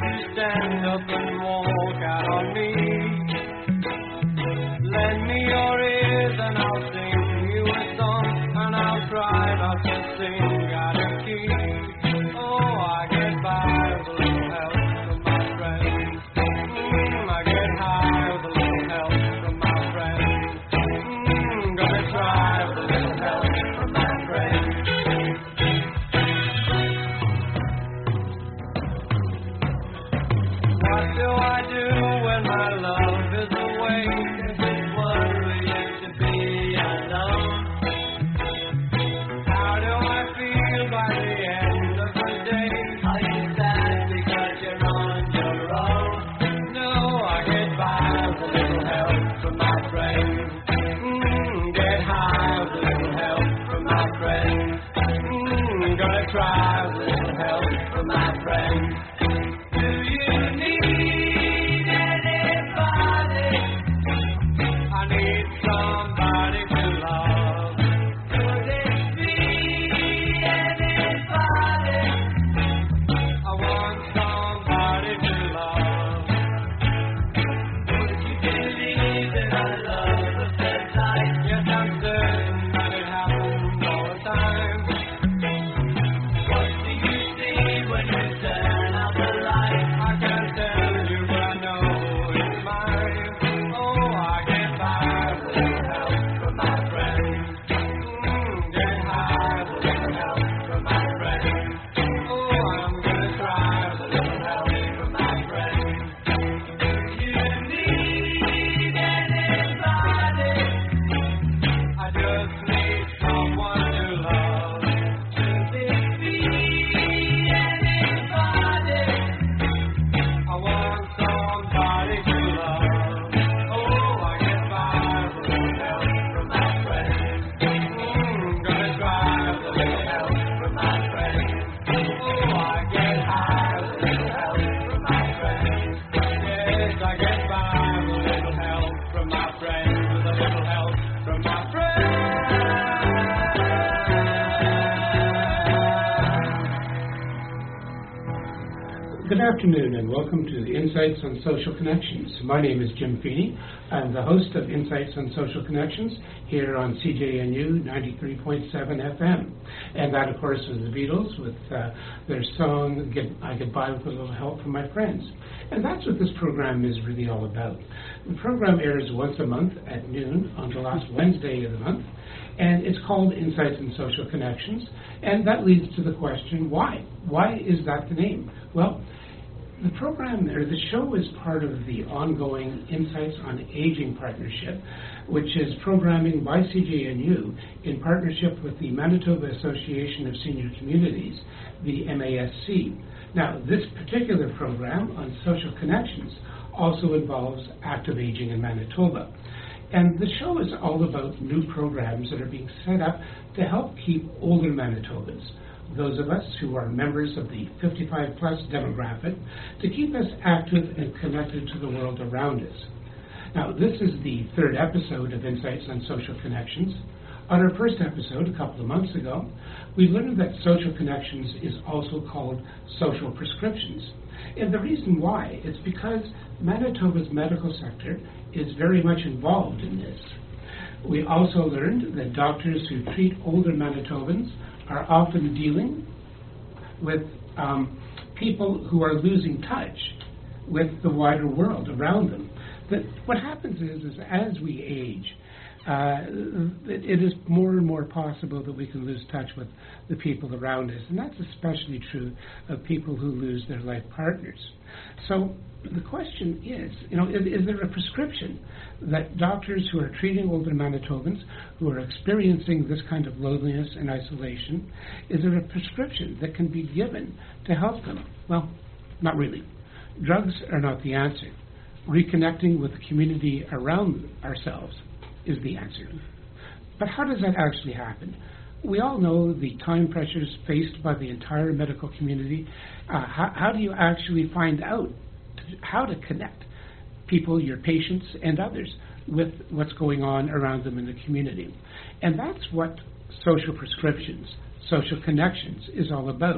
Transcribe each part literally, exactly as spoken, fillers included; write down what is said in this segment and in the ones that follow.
you stand up and walk out on me? Lend me your ears and I'll sing you a song, and I'll try not to sing out of key. Oh, I get by with a little help from my friends. Mm, I get high with a little help from my friends. Mm, gonna try with a little help from my friends. What do I do when my love is away? Is it worrying to be alone? How do I feel by the end of the day? Are you sad because you're on your own? No, I get by with a little help from my friends. Mm, get high with a little help from my friends. Mm, gonna try with a little help from my friends. Do you need anybody? I need somebody to love. Could it be anybody? I want somebody to love. Would you believe that I love the first night? Yes, I'm certain that it happens all the time. What do you see when you turn out the light? I can't tell you, but I know it's mine. Oh, I get by with a little help from my friends. Mm, get high with a little help from my friends. Oh, I'm gonna try with a little help from my friends. Do you need anybody? I just need someone to love. Should it be anybody? I want somebody to love. Oh, I get by with a little help from my friends. Mm, gonna try with a little help from my friends. Oh, I get high with a little help from my friends. Yes, I get by with a little help from my friends. With a little help from my friends. Good afternoon and welcome to Insights on Social Connections. My name is Jim Feeney. I'm the host of Insights on Social Connections here on C J N U ninety-three point seven F M. And that, of course, was the Beatles with uh, their song, Get, I Get By With a Little Help from My Friends. And that's what this program is really all about. The program airs once a month at noon on the last Wednesday of the month. And it's called Insights on Social Connections. And that leads to the question, why? Why is that the name? Well, the program, or the show, is part of the ongoing Insights on Aging Partnership, which is programming by C J N U in partnership with the Manitoba Association of Senior Communities, the M A S C. Now, this particular program on social connections also involves active aging in Manitoba. And the show is all about new programs that are being set up to help keep older Manitobans, those of us who are members of the fifty-five plus demographic, to keep us active and connected to the world around us. Now, this is the third episode of Insights on Social Connections. On our first episode, a couple of months ago, we learned that social connections is also called social prescriptions. And the reason why is because Manitoba's medical sector is very much involved in this. We also learned that doctors who treat older Manitobans are often dealing with um, people who are losing touch with the wider world around them. That what happens is, is as we age, uh, it, it is more and more possible that we can lose touch with the people around us, and that's especially true of people who lose their life partners. So the question is, you know, is, is there a prescription that doctors who are treating older Manitobans who are experiencing this kind of loneliness and isolation, is there a prescription that can be given to help them? Well, not really. Drugs are not the answer. Reconnecting with the community around ourselves is the answer. But how does that actually happen? We all know the time pressures faced by the entire medical community. Uh, how, how do you actually find out how to connect people, your patients, and others with what's going on around them in the community? And that's what social prescriptions, social connections is all about.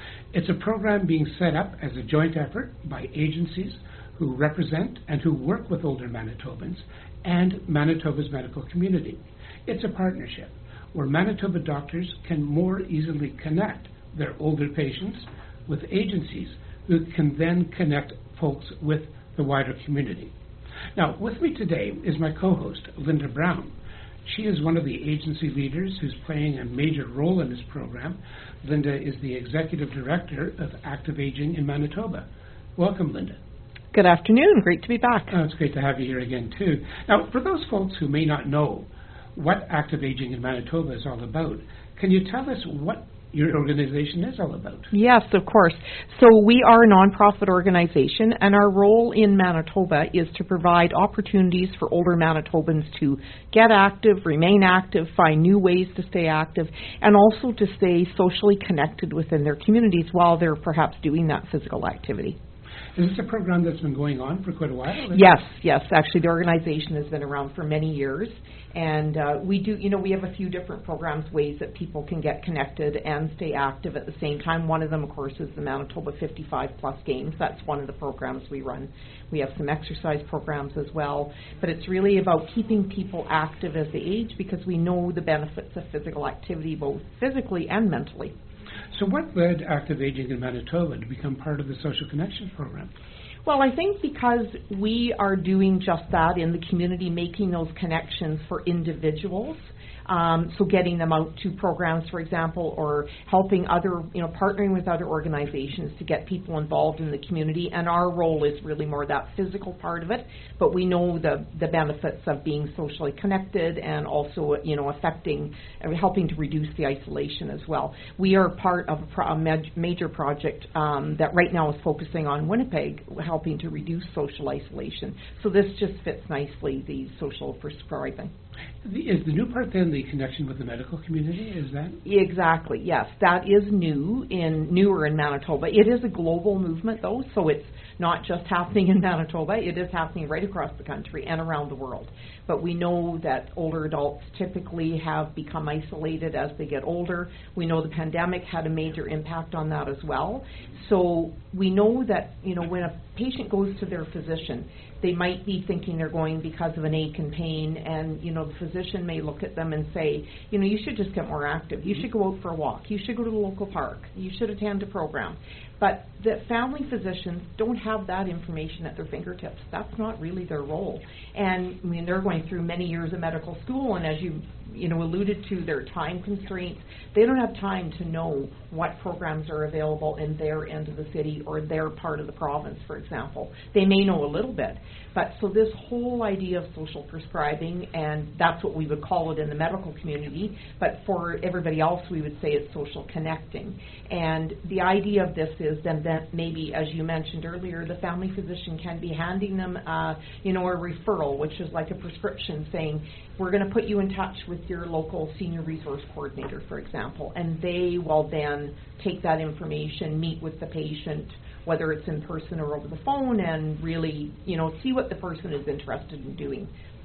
It's a program being set up as a joint effort by agencies who represent and who work with older Manitobans and Manitoba's medical community. It's a partnership where Manitoba doctors can more easily connect their older patients with agencies who can then connect folks with the wider community. Now, with me today is my co-host, Linda Brown. She is one of the agency leaders who's playing a major role in this program. Linda is the Executive Director of Active Aging in Manitoba. Welcome, Linda. Good afternoon. Great to be back. Oh, it's great to have you here again, too. Now, for those folks who may not know what Active Aging in Manitoba is all about, can you tell us what your organization is all about? Yes, of course. So we are a nonprofit organization, and our role in Manitoba is to provide opportunities for older Manitobans to get active, remain active, find new ways to stay active, and also to stay socially connected within their communities while they're perhaps doing that physical activity. Is this a program that's been going on for quite a while? Yes, yes. Actually, the organization has been around for many years, and uh, we do, you know, we have a few different programs, ways that people can get connected and stay active at the same time. One of them, of course, is the Manitoba fifty-five plus Games. That's one of the programs we run. We have some exercise programs as well, but it's really about keeping people active as they age because we know the benefits of physical activity, both physically and mentally. So what led Active Aging in Manitoba to become part of the Social Connections program? Well, I think because we are doing just that in the community, making those connections for individuals. Um, so getting them out to programs, for example, or helping other, you know, partnering with other organizations to get people involved in the community. And our role is really more that physical part of it. But we know the, the benefits of being socially connected and also, you know, affecting, uh, helping to reduce the isolation as well. We are part of a, pro- a ma- major project um, that right now is focusing on Winnipeg, helping to reduce social isolation. So this just fits nicely, the social prescribing. Is the new part then the connection with the medical community? Is that? Exactly, yes. That is new, in newer in Manitoba. It is a global movement, though, so it's not just happening in Manitoba. It is happening right across the country and around the world. But we know that older adults typically have become isolated as they get older. We know the pandemic had a major impact on that as well. So we know that, you know, when a patient goes to their physician, they might be thinking they're going because of an ache and pain, and, you know, the physician may look at them and say, you know, you should just get more active. You should go out for a walk. You should go to the local park. You should attend a program. But the family physicians don't have that information at their fingertips. That's not really their role. And, I mean, they're going through many years of medical school, and as you, you know, alluded to, their time constraints. They don't have time to know what programs are available in their end of the city or their part of the province, for example. They may know a little bit. But so this whole idea of social prescribing, and that's what we would call it in the medical community, but for everybody else we would say it's social connecting. And the idea of this is then that maybe, as you mentioned earlier, the family physician can be handing them, uh, you know, a referral, which is like a prescription saying, we're going to put you in touch with your local senior resource coordinator, for example, and they will then take that information, meet with the patient, whether it's in person or over the phone, and really, you know, see what the person is interested in doing.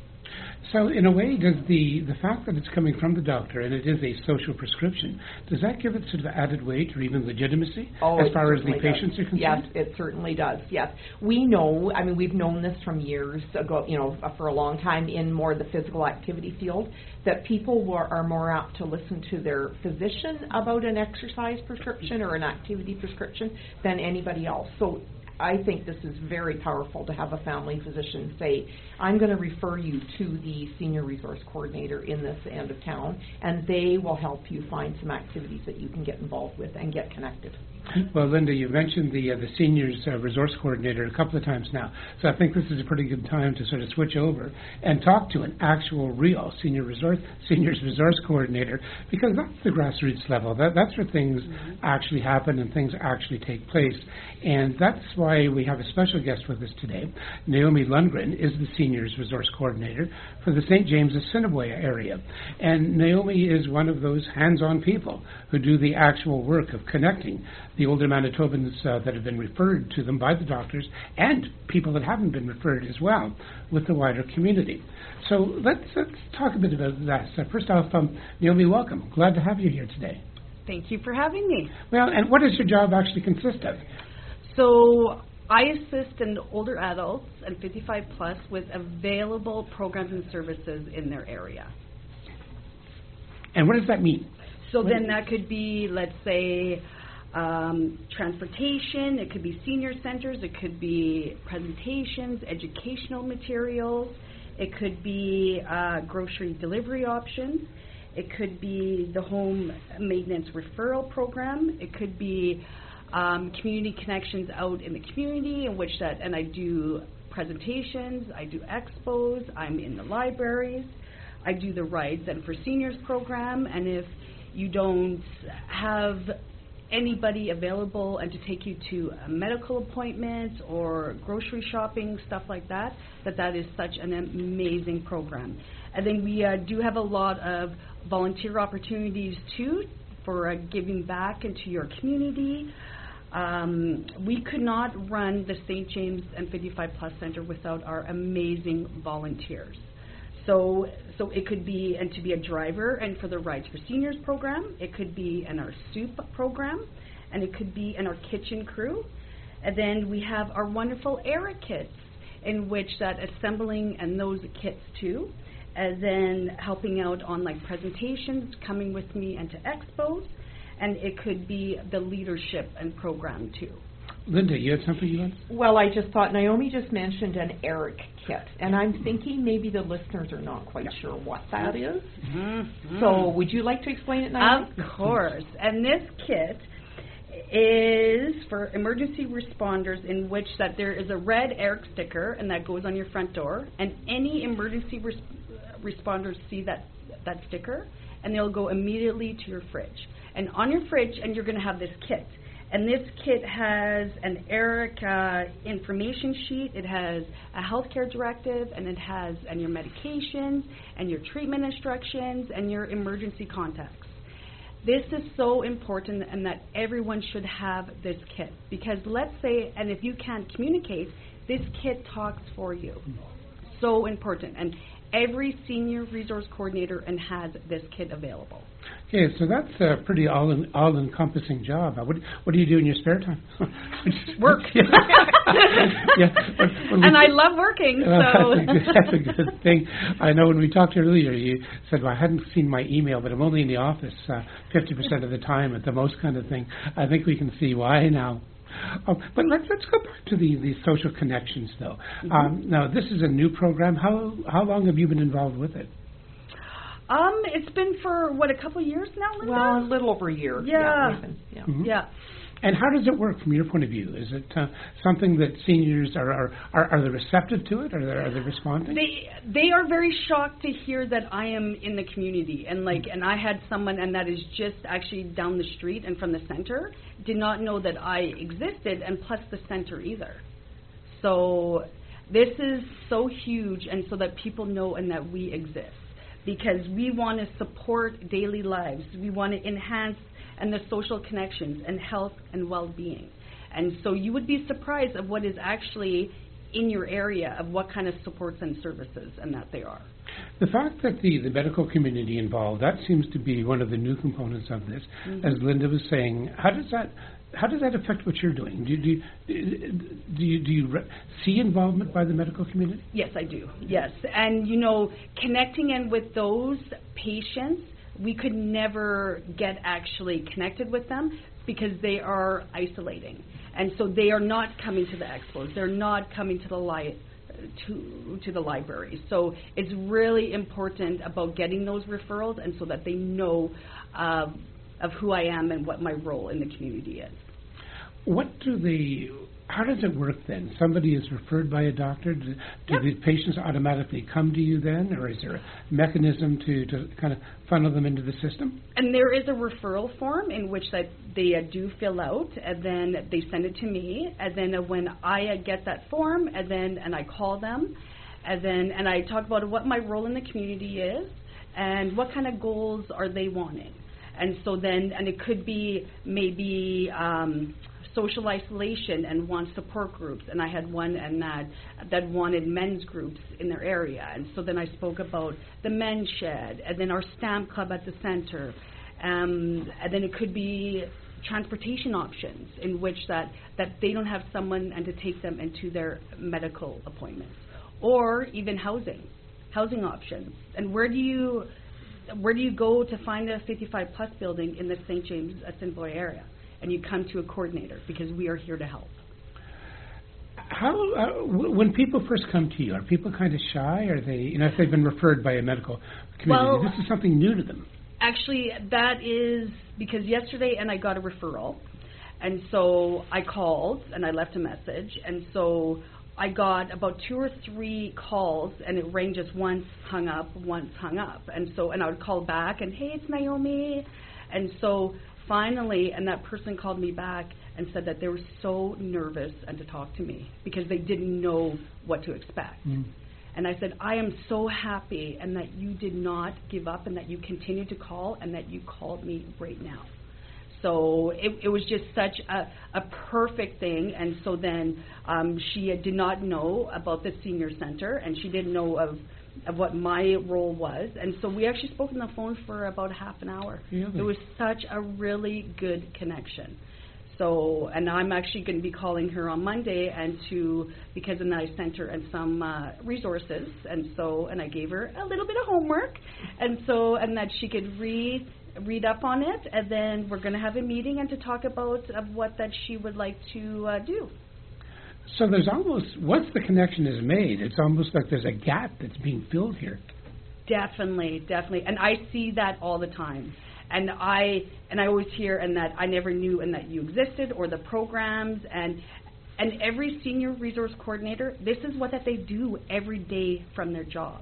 So in a way, does the, the fact that it's coming from the doctor and it is a social prescription, does that give it sort of added weight or even legitimacy oh, as far as the does. patients are concerned? Yes, it certainly does, yes. We know, I mean, we've known this from years ago, you know, for a long time in more the physical activity field, that people were, are more apt to listen to their physician about an exercise prescription or an activity prescription than anybody else. So I think this is very powerful to have a family physician say, I'm going to refer you to the senior resource coordinator in this end of town, and they will help you find some activities that you can get involved with and get connected. Well, Linda, you mentioned the uh, the seniors uh, resource coordinator a couple of times now, so I think this is a pretty good time to sort of switch over and talk to an actual, real senior resource seniors resource coordinator, because that's the grassroots level. That that's where things mm-hmm. actually happen and things actually take place, and that's why we have a special guest with us today. Naomi Lundgren is the seniors resource coordinator for the Saint James Assiniboia area, and Naomi is one of those hands-on people who do the actual work of connecting the older Manitobans uh, that have been referred to them by the doctors and people that haven't been referred as well with the wider community. So let's, let's talk a bit about that. So first off, um, Naomi, welcome. Glad to have you here today. Thank you for having me. Well, and what does your job actually consist of? So I assist in older adults and fifty-five plus with available programs and services in their area. And what does that mean? So What then is- that could be, let's say, um, transportation, it could be senior centers, it could be presentations, educational materials, it could be uh, grocery delivery options, it could be the home maintenance referral program, it could be um, community connections out in the community in which that, and I do presentations, I do expos, I'm in the libraries, I do the Rides and for Seniors program, and if you don't have anybody available and to take you to a medical appointment or grocery shopping, stuff like that, that that is such an amazing program. And then we uh, do have a lot of volunteer opportunities too for uh, giving back into your community. Um, we could not run the Saint James and fifty-five plus Center without our amazing volunteers. So, so it could be, and to be a driver, and for the Rides for Seniors program, it could be in our soup program, and it could be in our kitchen crew. And then we have our wonderful ERIC kits, in which that assembling and those kits too, and then helping out on like presentations, coming with me into expos, and it could be the leadership and program too. Linda, you had something you wanted? Well, I just thought Naomi just mentioned an ERIC kit, and I'm thinking maybe the listeners are not quite sure what that is. Mm-hmm. So would you like to explain it, Naomi? Of course. And this kit is for emergency responders, in which that there is a red ERIC sticker, and that goes on your front door, and any emergency res- responders see that that sticker, and they'll go immediately to your fridge. And on your fridge, and you're going to have this kit. And this kit has an ERIC uh, information sheet, it has a healthcare directive, and it has and your medications, and your treatment instructions, and your emergency contacts. This is so important, and that everyone should have this kit. Because let's say, and if you can't communicate, this kit talks for you. So important. And every senior resource coordinator and has this kit available. Okay, so that's a pretty all in, all-encompassing job. Uh, What, what do you do in your spare time? Work. yeah. yeah. When, when we, And I love working, Uh, so. that's, a good, that's a good thing. I know when we talked earlier, you said, well, I hadn't seen my email, but I'm only in the office uh, fifty percent of the time at the most kind of thing. I think we can see why now. Oh, but let's let's go back to the, the social connections, though. Mm-hmm. Um, now, this is a new program. How how long have you been involved with it? Um, it's been for, what, a couple of years now, Linda? Well, a little over a year. Yeah. we've been- yeah. Mhm. Yeah. And how does it work from your point of view? Is it uh, something that seniors are are, are are they receptive to it? Are they are they responding? They they are very shocked to hear that I am in the community, and like and I had someone, and that is just actually down the street and from the center, did not know that I existed, and plus the center either. So this is so huge, and so that people know and that we exist, because we want to support daily lives. We want to enhance and the social connections and health and well-being. And so you would be surprised of what is actually in your area, of what kind of supports and services and that they are. The fact that the, the medical community involved, that seems to be one of the new components of this. Mm-hmm. As Linda was saying, how does that how does that affect what you're doing? Do you, do you, do you, do you re- see involvement by the medical community? Yes, I do. Yes. And, you know, connecting in with those patients, we could never get actually connected with them because they are isolating. And so they are not coming to the expos. They're not coming to the li- to to the library. So it's really important about getting those referrals, and so that they know uh, of who I am and what my role in the community is. What do the how does it work then? Somebody is referred by a doctor. Do, do Yep. the patients automatically come to you then, or is there a mechanism to, to kind of funnel them into the system? And there is a referral form in which that they uh, do fill out, and then they send it to me, and then uh, when I uh, get that form, and then and I call them, and then and I talk about what my role in the community is, and what kind of goals are they wanting, and so then and it could be maybe. Um, social isolation and want support groups, and I had one and that that wanted men's groups in their area, and so then I spoke about the men's shed, and then our stamp club at the center, Um, and then it could be transportation options in which that, that they don't have someone and to take them into their medical appointments, or even housing, housing options. And where do you where do you go to find a fifty-five plus building in the Saint James Assiniboia area? And you come to a coordinator because we are here to help. How, uh, w- when people first come to you, are people kind of shy? Are they, you know, if they've been referred by a medical community, Well, this is something new to them? Actually, that is because yesterday, and I got a referral, and so I called and I left a message, and so I got about two or three calls, and it rang just once, hung up, once hung up, and so and I would call back and, hey, it's Naomi, and so finally, and that person called me back and said that they were so nervous and to talk to me because they didn't know what to expect. Mm. And I said, I am so happy and that you did not give up and that you continued to call and that you called me right now. So it, it was just such a, a perfect thing. And so then um, she did not know about the senior center, and she didn't know of, of what my role was. And so we actually spoke on the phone for about half an hour. Really? It was such a really good connection. So, and I'm actually going to be calling her on Monday, and to, because then I sent her and some uh, resources, and so, and I gave her a little bit of homework, and so, and that she could read, read up on it, and then we're going to have a meeting and to talk about uh, what that she would like to uh, do. So there's almost, once the connection is made, it's almost like there's a gap that's being filled here. Definitely, definitely, and I see that all the time. And I and I always hear and that I never knew and that you existed, or the programs, and and every senior resource coordinator, this is what that they do every day from their job.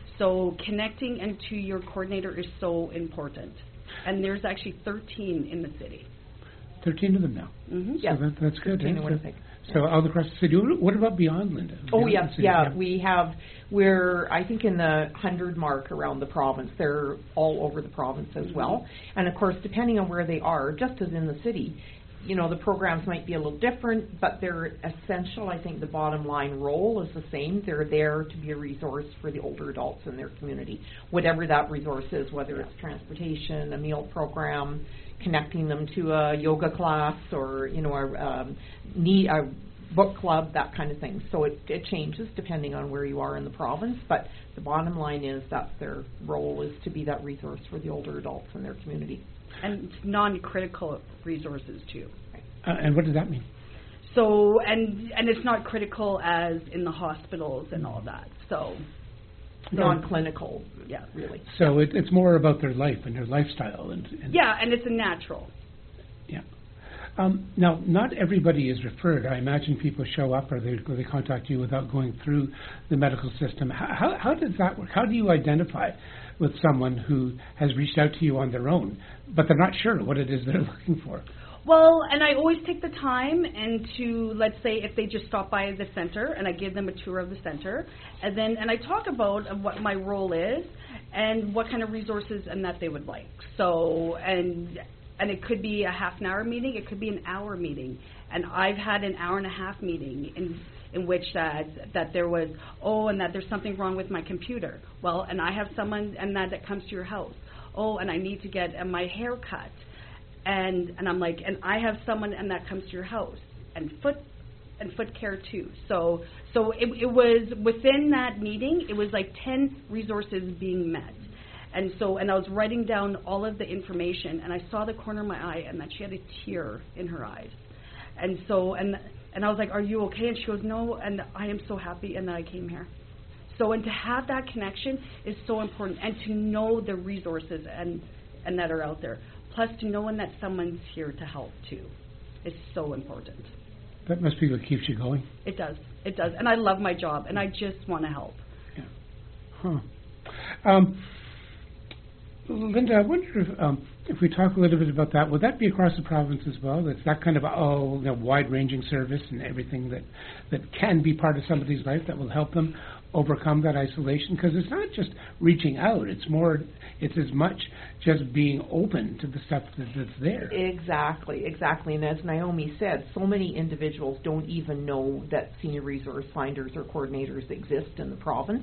So connecting into your coordinator is so important. And there's actually thirteen in the city. thirteen of them now. Mm-hmm. So Yeah. that, that's good. thirteen in eh? Winnipeg. So all across the city. What about beyond Linda? Oh, Beyond yes, the city? yeah. We have, we're, I think, in the hundred mark around the province. They're all over the province as well. And, of course, depending on where they are, just as in the city, you know, the programs might be a little different, but they're essential. I think the bottom line role is the same. They're there to be a resource for the older adults in their community, whatever that resource is, whether it's transportation, a meal program, connecting them to a yoga class, or, you know, a, um, need, a book club, that kind of thing. So it, it changes depending on where you are in the province, but the bottom line is that's their role, is to be that resource for the older adults in their community. And non-critical resources too. Uh, and what does that mean? So, and and it's not critical as in the hospitals and all that. So, Non-clinical, yeah. really. So it, it's more about their life and their lifestyle. And, and Yeah, and it's a natural. Yeah. Um, now, not everybody is referred. I imagine people show up or they, or they contact you without going through the medical system. How, how, how does that work? How do you identify with someone who has reached out to you on their own, but they're not sure what it is they're looking for? Well, and I always take the time and to, let's say, if they just stop by the center, and I give them a tour of the center, and then and I talk about uh, what my role is and what kind of resources and that they would like. So, and and it could be a half an hour meeting, it could be an hour meeting, and I've had an hour and a half meeting in in which that that there was, oh, and that there's something wrong with my computer. Well, and I have someone and that that comes to your house. Oh, and I need to get uh, my hair cut. And and I'm like, and I have someone and that comes to your house, and foot and foot care too. So so it, it was within that meeting, it was like ten resources being met. And so and I was writing down all of the information, and I saw the corner of my eye, and that she had a tear in her eyes. And so and and I was like, are you okay? And she goes, no, and I am so happy and that I came here. So and to have that connection is so important, and to know the resources and and that are out there. Plus, to knowing that someone's here to help, too, is so important. That must be what keeps you going. It does. It does. And I love my job, and I just want to help. Yeah. Huh. Um, Linda, I wonder if, um, if we talk a little bit about that, would that be across the province as well? It's that kind of oh, you know, wide-ranging service and everything that, that can be part of somebody's life that will help them overcome that isolation? Because it's not just reaching out, it's more, it's as much just being open to the stuff that, that's there. Exactly, exactly. And as Naomi said, so many individuals don't even know that senior resource finders or coordinators exist in the province.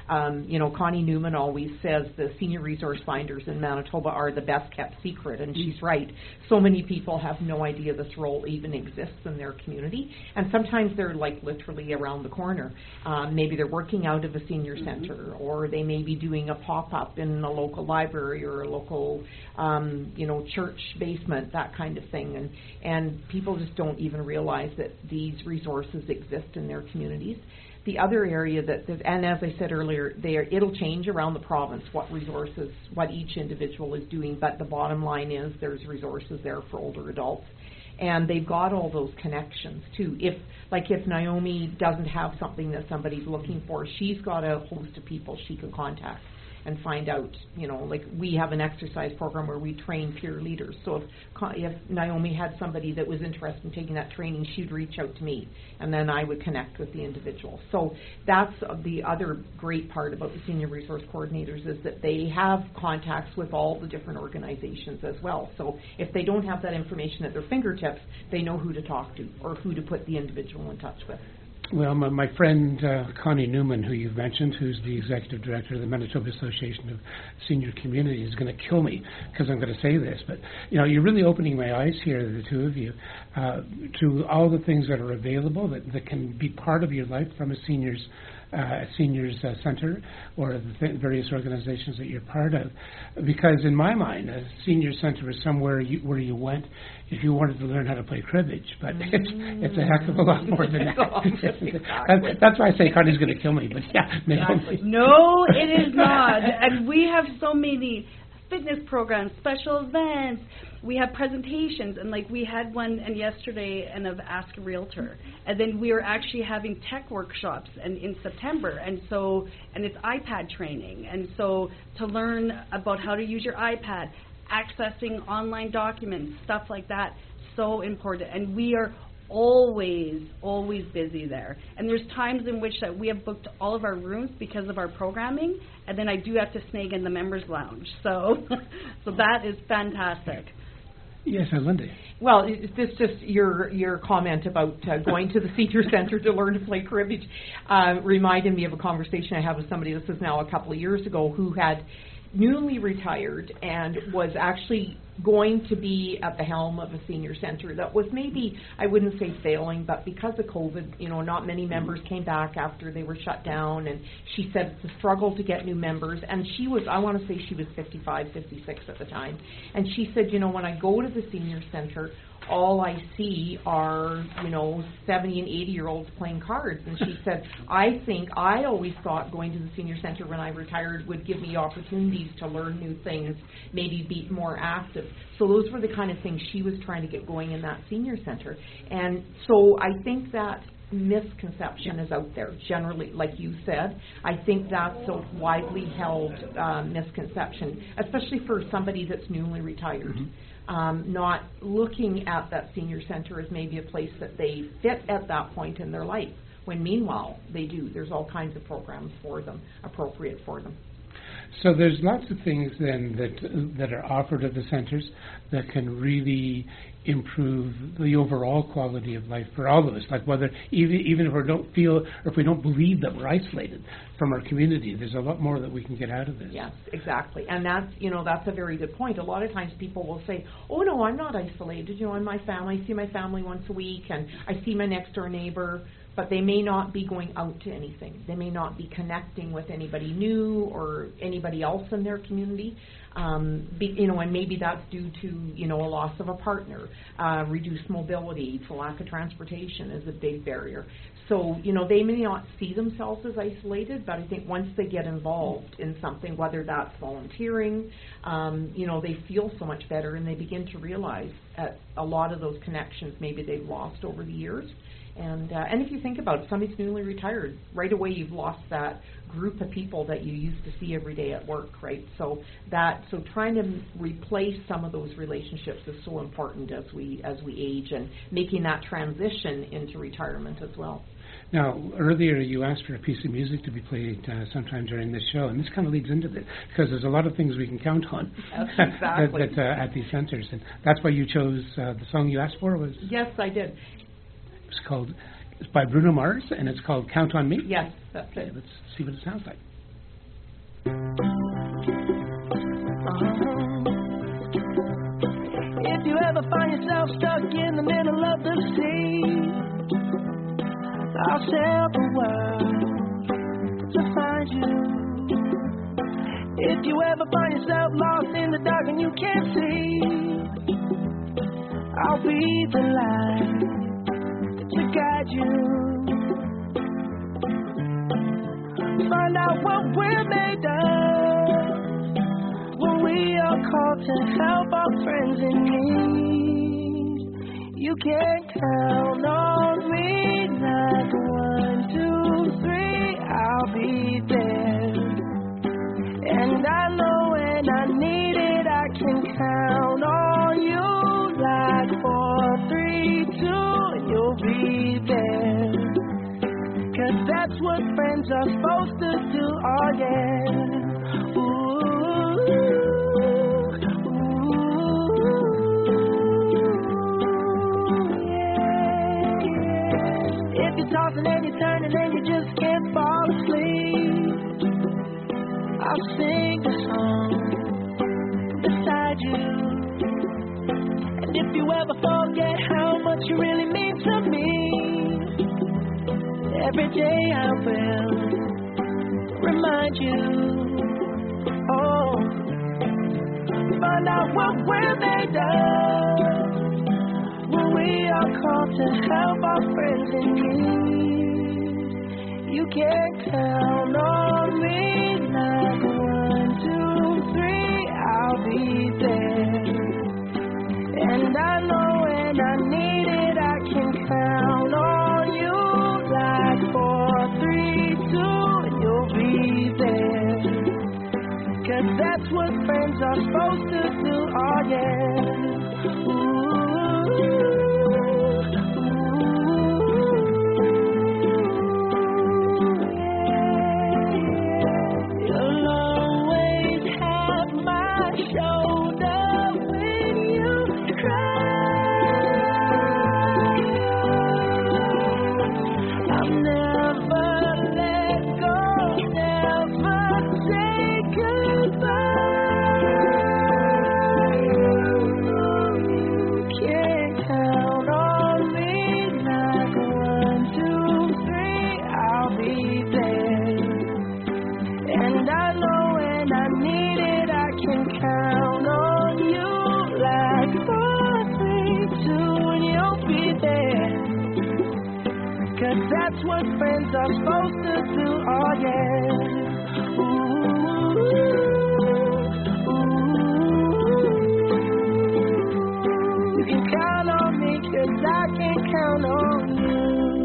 Um, you know, Connie Newman always says the senior resource finders in Manitoba are the best kept secret, and she's right. So many people have no idea this role even exists in their community, and sometimes they're like literally around the corner. Um, maybe they're working out of a senior mm-hmm. center, or they may be doing a pop-up in a local library or a local, um, you know, church basement, that kind of thing, and and people just don't even realize that these resources exist in their communities. The other area that, that and as I said earlier, there it'll change around the province what resources, what each individual is doing, but the bottom line is there's resources there for older adults. And they've got all those connections too. If, like if Naomi doesn't have something that somebody's looking for, she's got a host of people she can contact and find out, you know, like we have an exercise program where we train peer leaders. So if, if Naomi had somebody that was interested in taking that training, she'd reach out to me, and then I would connect with the individual. So that's the other great part about the senior resource coordinators, is that they have contacts with all the different organizations as well. So if they don't have that information at their fingertips, they know who to talk to or who to put the individual in touch with. Well, my, my friend uh, Connie Newman, who you've mentioned, who's the executive director of the Manitoba Association of Senior Communities, is going to kill me because I'm going to say this. But, you know, you're really opening my eyes here, the two of you, uh, to all the things that are available that, that can be part of your life from a seniors uh, seniors uh, center or the th- various organizations that you're part of. Because in my mind, a senior center is somewhere you, where you went if you wanted to learn how to play cribbage. But mm. it's it's a heck of a lot more than that. that that's why I say Connie's going to kill me. But yeah, exactly. No, it is not. And we have so many fitness programs, special events. We have presentations, and like we had one and yesterday and of Ask a Realtor, and then we are actually having tech workshops and in September, and so and it's iPad training, and so to learn about how to use your iPad, accessing online documents, stuff like that, so important. And we are always, always busy there. And there's times in which that we have booked all of our rooms because of our programming, and then I do have to snag in the members lounge. So, so that is fantastic. Yes, Linda. Well, this just your your comment about uh, going to the senior center to learn to play cribbage uh, reminded me of a conversation I had with somebody. This is now a couple of years ago, who had newly retired and was actually going to be at the helm of a senior center that was maybe, I wouldn't say failing, but because of COVID, you know, not many members came back after they were shut down, and she said it's a struggle to get new members, and she was, I want to say she was fifty-five, fifty-six at the time, and she said, you know, when I go to the senior center, all I see are, you know, seventy and eighty year olds playing cards. And she said, I think, I always thought going to the senior center when I retired would give me opportunities to learn new things, maybe be more active. So those were the kind of things she was trying to get going in that senior center. And so I think that misconception is out there generally, like you said. I think that's a widely held uh, misconception, especially for somebody that's newly retired. Mm-hmm. Um, not looking at that senior center as maybe a place that they fit at that point in their life, when meanwhile they do. There's all kinds of programs for them, appropriate for them. So there's lots of things then that that are offered at the centers that can really improve the overall quality of life for all of us. Like whether even even if we don't feel or if we don't believe that we're isolated from our community, there's a lot more that we can get out of this. Yes, exactly. And that's, you know, that's a very good point. A lot of times people will say, oh no, I'm not isolated. You know, in my family, I see my family once a week, and I see my next door neighbor. But they may not be going out to anything. They may not be connecting with anybody new or anybody else in their community. Um, be, you know, and maybe that's due to, you know, a loss of a partner, uh, reduced mobility, the lack of transportation is a big barrier. So, you know, they may not see themselves as isolated, but I think once they get involved in something, whether that's volunteering, um, you know, they feel so much better, and they begin to realize that a lot of those connections maybe they've lost over the years. And uh, and if you think about it, somebody's newly retired, right away you've lost that group of people that you used to see every day at work, right? So that so trying to replace some of those relationships is so important as we as we age, and making that transition into retirement as well. Now, earlier you asked for a piece of music to be played uh, sometime during this show, and this kind of leads into this, because there's a lot of things we can count on yes, exactly. at, at, uh, at these centers. And that's why you chose uh, the song you asked for was? Yes, I did. It's called, it's by Bruno Mars, and it's called Count on Me? Yes, that's okay, it. Let's see what it sounds like. ever find yourself stuck in the middle of the sea, I'll sail the world to find you. If you ever find yourself lost in the dark and you can't see, I'll be the light to guide you. Find out what we're made of when we are called to help our friends in need. You can count on me like one, two, three, I'll be there. And I know when I need it, I can count on you like four, three, two, and you'll be there. Cause that's what friends are supposed to do, oh yeah. Ooh, ooh, yeah, yeah. If you're tossing and you're turning and you just can't fall asleep, I'll sing a song beside you. And if you ever forget how much you really mean to me, every day I will remind you. Oh, find out what we're made of when we are called to help our friends in need. You can count on me like one, two, three, I'll be there. And I know when I need it, I can count on you like four, three, two, and you'll be there. Cause that's what friends are supposed to do, oh yeah. Ooh, ooh, yeah, yeah. You'll always have my shoulder when you cry. I'll never let go, never say goodbye. You can't count on me like one, two, three, I'll be there. And I know when I need it, I can count on you like four, three, two, and you'll be there. Cause that's what friends are supposed to do, oh yeah. Ooh, ooh. You can count on me cause I can count on you.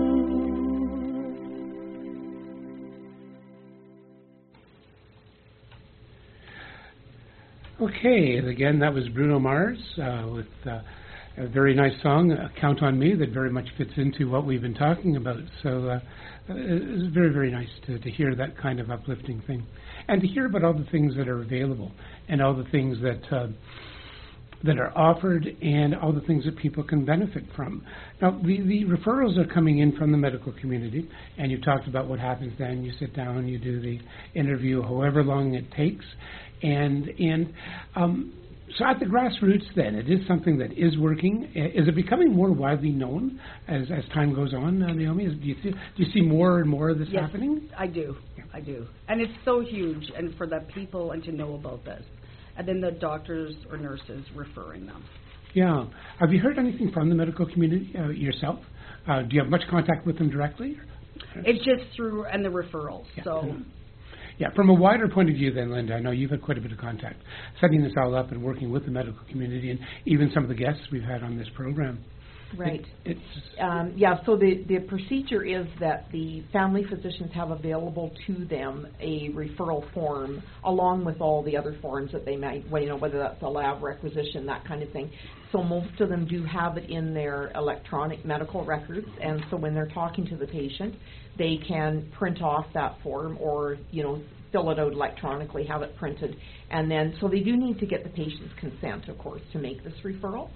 Okay, and again, that was Bruno Mars uh, with uh, a very nice song, uh, Count on Me, that very much fits into what we've been talking about. So uh, it's very, very nice to, to hear that kind of uplifting thing. And to hear about all the things that are available and all the things that uh, that are offered and all the things that people can benefit from. Now, the, the referrals are coming in from the medical community, and you talked about what happens then. You sit down, you do the interview, however long it takes. And, and um, so at the grassroots then, it is something that is working. Is it becoming more widely known as, as time goes on, uh, Naomi? Is, do, you see, do you see more and more of this yes, happening? I do. I do. And it's so huge, and for the people and to know about this. And then the doctors or nurses referring them. Yeah. Have you heard anything from the medical community uh, yourself? Uh, do you have much contact with them directly? It's just through, and the referrals. Yeah. So. Yeah, from a wider point of view then, Linda, I know you've had quite a bit of contact setting this all up and working with the medical community and even some of the guests we've had on this program. Right. It, it's Um, yeah, so the, the procedure is that the family physicians have available to them a referral form along with all the other forms that they might, well, you know, whether that's a lab requisition, that kind of thing. So most of them do have it in their electronic medical records, and so when they're talking to the patient, they can print off that form or, you know, fill it out electronically, have it printed, and then, so they do need to get the patient's consent, of course, to make this referral.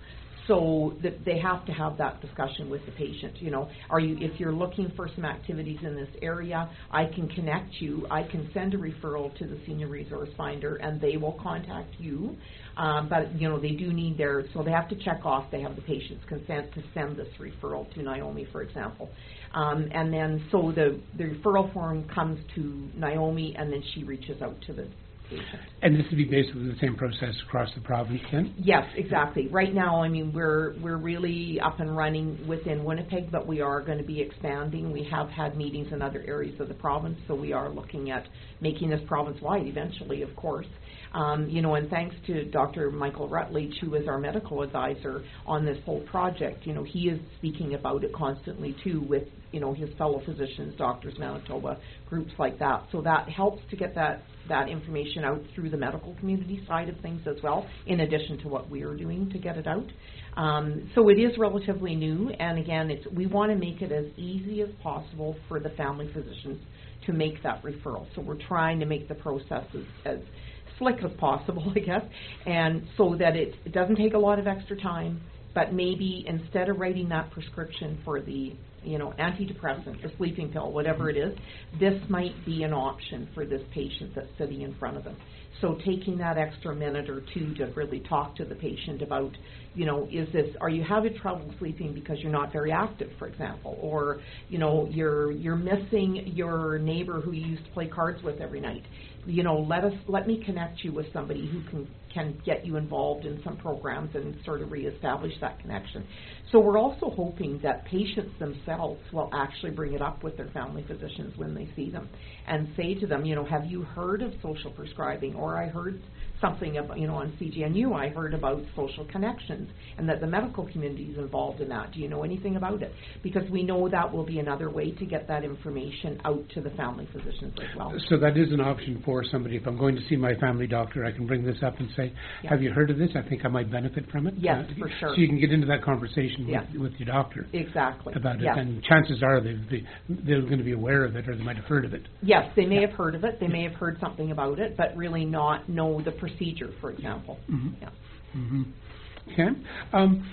So that they have to have that discussion with the patient. You know, are you if you're looking for some activities in this area, I can connect you. I can send a referral to the Senior Resource Finder, and they will contact you. Um, but you know, they do need their so they have to check off they have the patient's consent to send this referral to Naomi, for example. Um, and then so the the referral form comes to Naomi, and then she reaches out to the patient. And this would be basically the same process across the province then? Yes, exactly. Right now, I mean, we're we're really up and running within Winnipeg, but we are going to be expanding. We have had meetings in other areas of the province, so we are looking at making this province-wide eventually, of course. Um, you know, and thanks to Doctor Michael Rutledge, who is our medical advisor on this whole project, you know, he is speaking about it constantly, too, with, you know, his fellow physicians, Doctors Manitoba, groups like that. So that helps to get that, that information out through the medical community side of things as well, in addition to what we are doing to get it out. Um, so it is relatively new, and again, it's, we want to make it as easy as possible for the family physicians to make that referral. So we're trying to make the process as, as slick as possible, I guess, and so that it, it doesn't take a lot of extra time, but maybe instead of writing that prescription for the, you know, antidepressant, the sleeping pill, whatever it is, this might be an option for this patient that's sitting in front of them. So taking that extra minute or two to really talk to the patient about, you know, is this, are you having trouble sleeping because you're not very active, for example, or, you know, you're you're missing your neighbor who you used to play cards with every night. You know, let us let me connect you with somebody who can can get you involved in some programs and sort of reestablish that connection. So we're also hoping that patients themselves will actually bring it up with their family physicians when they see them and say to them, you know, have you heard of social prescribing? Or I heard something about, you know, on C G N U, I heard about social connections and that the medical community is involved in that. Do you know anything about it? Because we know that will be another way to get that information out to the family physicians as well. So that is an option for somebody. If I'm going to see my family doctor, I can bring this up and say, yeah. Have you heard of this? I think I might benefit from it. Yes, uh, for sure. So you can get into that conversation yes. with, with your doctor. Exactly. About it. Yes. And chances are they, they, they're going to be aware of it, or they might have heard of it. Yes, they may yeah. have heard of it. They may have heard something about it, but really not know the procedure, for example. Mm-hmm. Yeah. Mm-hmm. Okay. Um,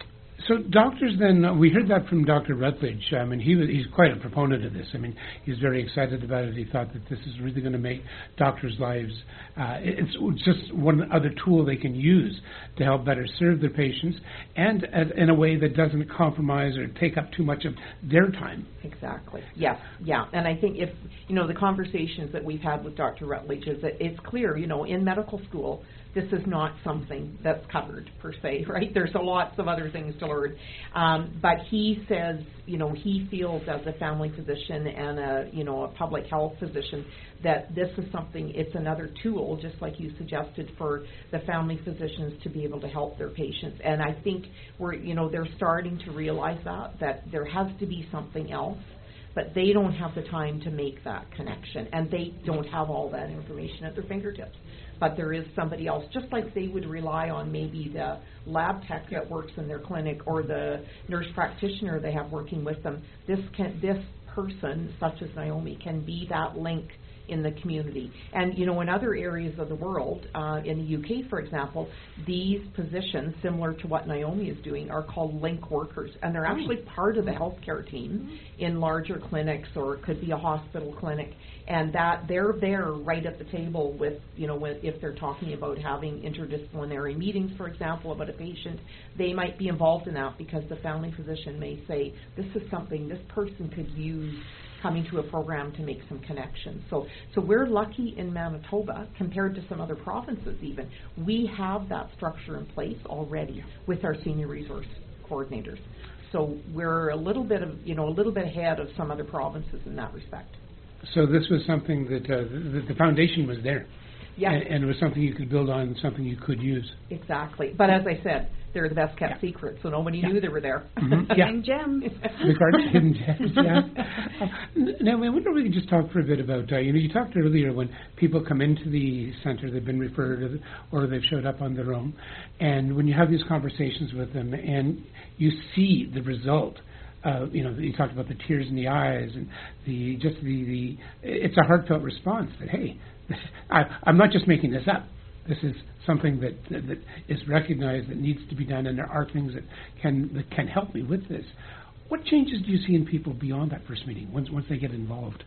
so doctors then, uh, we heard that from Doctor Rutledge. I mean, he was, he's quite a proponent of this. I mean, he's very excited about it. He thought that this is really going to make doctors' lives, uh, it's just one other tool they can use to help better serve their patients, and uh, in a way that doesn't compromise or take up too much of their time. Exactly. Yes. Yeah. And I think if, you know, the conversations that we've had with Doctor Rutledge is that it's clear, you know, in medical school, this is not something that's covered per se, right? There's a lots of other things to learn. Um, but he says, you know, he feels as a family physician and a, you know, a public health physician that this is something, it's another tool, just like you suggested, for the family physicians to be able to help their patients. And I think we're, you know, they're starting to realize that, that there has to be something else, but they don't have the time to make that connection, and they don't have all that information at their fingertips. But there is somebody else, just like they would rely on maybe the lab tech that works in their clinic or the nurse practitioner they have working with them. This can, this person, such as Naomi, can be that link in the community. And, you know, in other areas of the world, uh, in the U K, for example, these positions, similar to what Naomi is doing, are called link workers. And they're actually part of the healthcare team in larger clinics, or it could be a hospital clinic. And that they're there right at the table with, you know, with, if they're talking about having interdisciplinary meetings, for example, about a patient, they might be involved in that because the family physician may say, this is something this person could use coming to a program to make some connections. So so we're lucky in Manitoba, compared to some other provinces even. We have that structure in place already with our senior resource coordinators. So we're a little bit of, you know, a little bit ahead of some other provinces in that respect. So this was something that uh, the, the foundation was there. Yes. And, and it was something you could build on, something you could use. Exactly. But as I said, they're the best kept yeah. secret, so nobody yeah. knew they were there. Mm-hmm. yeah. Hidden gems. The cards, hidden gems, yeah. Uh, now, I wonder if we could just talk for a bit about, uh, you know, you talked earlier when people come into the center, they've been referred or they've showed up on their own, and when you have these conversations with them and you see the result. Uh, you know, you talked about the tears in the eyes and the just the, the it's a heartfelt response that, hey, I, I'm not just making this up. this is something that, that that is recognized, that needs to be done, and there are things that can that can help me with this. What changes do you see in people beyond that first meeting, once once they get involved?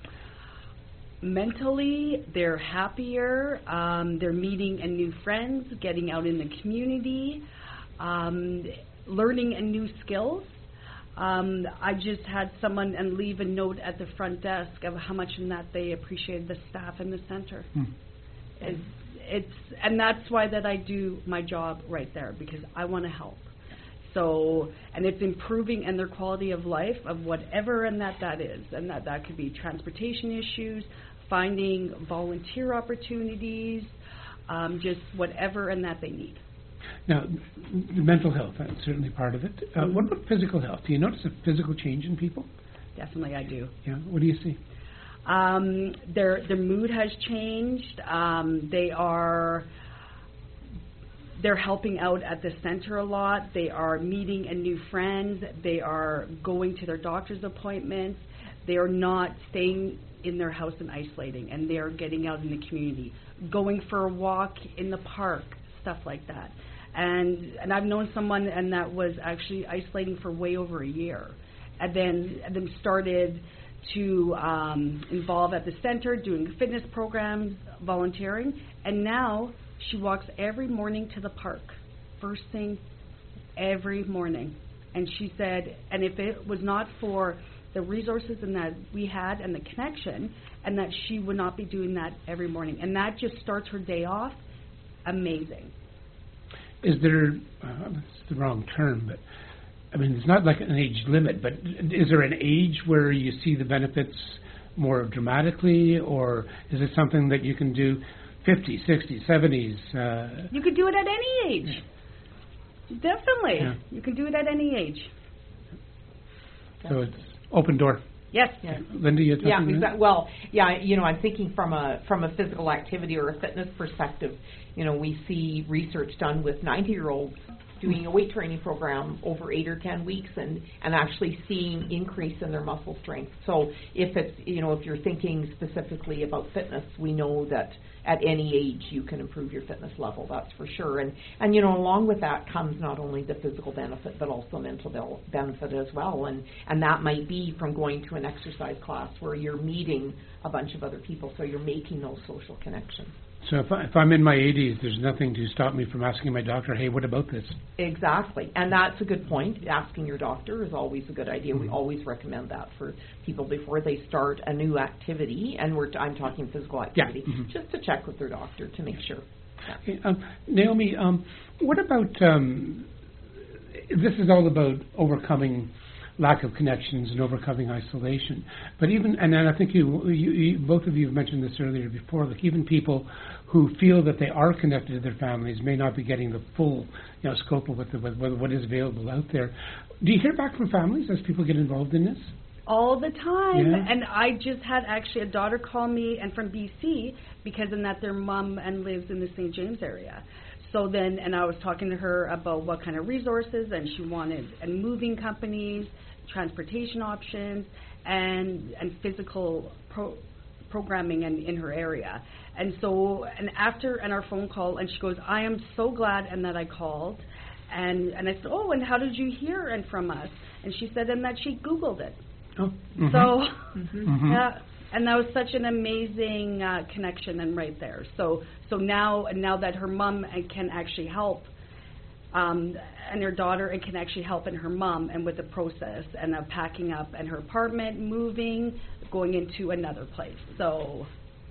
Mentally, they're happier. Um, they're meeting and new friends, getting out in the community, um, learning and new skills. Um, I just had someone and leave a note at the front desk of how much in that they appreciated the staff in the center. Hmm. It's, it's and that's why that I do my job right there, because I want to help. So, and it's improving in their quality of life of whatever and that that is. And that, that could be transportation issues, finding volunteer opportunities, um, just whatever and that they need. Now, the mental health, that's certainly part of it. Uh, what about physical health? Do you notice a physical change in people? Definitely I do. Yeah. What do you see? Um, their, their mood has changed. Um, they are... They're helping out at the center a lot. They are meeting and new friends. They are going to their doctor's appointments. They are not staying in their house and isolating, and they are getting out in the community, going for a walk in the park, stuff like that. And and I've known someone and that was actually isolating for way over a year, and then and then started to um, involve at the center, doing fitness programs, volunteering, and now she walks every morning to the park, first thing every morning. And she said, and if it was not for the resources and that we had and the connection, and that she would not be doing that every morning. And that just starts her day off amazing. Is there, uh, that's the wrong term, but I mean, it's not like an age limit, but is there an age where you see the benefits more dramatically, or is it something that you can do fifties, sixties, seventies? Uh, you could do it at any age. Definitely. Yeah. You can do it at any age. So it's open door. Yes. Yeah. Linda, you had Yeah, something? exactly. Well, yeah, you know, I'm thinking from a from a physical activity or a fitness perspective. You know, we see research done with ninety-year-olds doing a weight training program over eight or ten weeks and, and actually seeing increase in their muscle strength. So if it's, you know, if you're thinking specifically about fitness, we know that at any age you can improve your fitness level, that's for sure. And, and you know, along with that comes not only the physical benefit, but also mental benefit as well. And, and that might be from going to an exercise class where you're meeting a bunch of other people, so you're making those social connections. So if, I, if I'm in my eighties, there's nothing to stop me from asking my doctor, hey, what about this? Exactly. And that's a good point. Asking your doctor is always a good idea. Mm-hmm. We always recommend that for people before they start a new activity, and we're t- I'm talking physical activity, Yeah. Mm-hmm. just to check with their doctor to make sure. Yeah. Okay, um, Naomi, um, what about, um, this is all about overcoming lack of connections and overcoming isolation. But even, and then I think you, you, you, both of you have mentioned this earlier before, like even people who feel that they are connected to their families may not be getting the full, you know, scope of what, the, what, what is available out there. Do you hear back from families as people get involved in this? All the time. Yeah. And I just had actually a daughter call me, and from B C, because in that their mom and lives in the Saint James area. So then, and I was talking to her about what kind of resources, and she wanted, and moving companies, transportation options, and and physical pro, programming in, in her area. And so, and after, and our phone call, and she goes, I am so glad and that I called. And, and I said, oh, and how did you hear and from us? And she said, and that she Googled it. Oh. Mm-hmm. So, Mm-hmm. yeah, and that was such an amazing uh, connection, and right there. So, so now, now that her mom can actually help, um, and her daughter, and can actually help in her mom and with the process and uh, packing up and her apartment, moving, going into another place. So.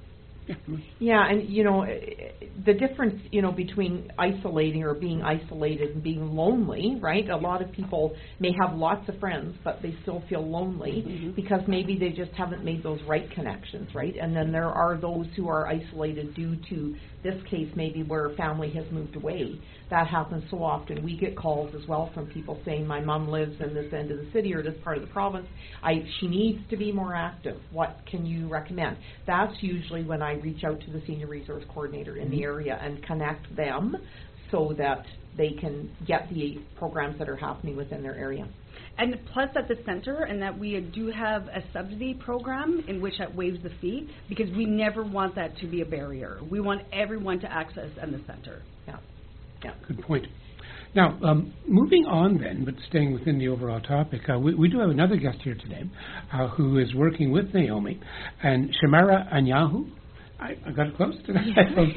Yeah, and you know, the difference, you know, between isolating or being isolated and being lonely, right? A lot of people may have lots of friends, but they still feel lonely mm-hmm. because maybe they just haven't made those right connections, right? And then there are those who are isolated due to this case, maybe where family has moved away. That happens so often. We get calls as well from people saying, my mom lives in this end of the city or this part of the province. I, she needs to be more active. What can you recommend? That's usually when I reach out to the senior resource coordinator in mm-hmm. the area and connect them so that they can get the programs that are happening within their area. And plus at the center, and that we do have a subsidy program in which that waives the fee, because we never want that to be a barrier. We want everyone to access in the center. Yeah. Yeah. Good point. Now, um, moving on then, but staying within the overall topic, uh, we, we do have another guest here today uh, who is working with Naomi, and Shamara Anyahu. I, I got it close to that.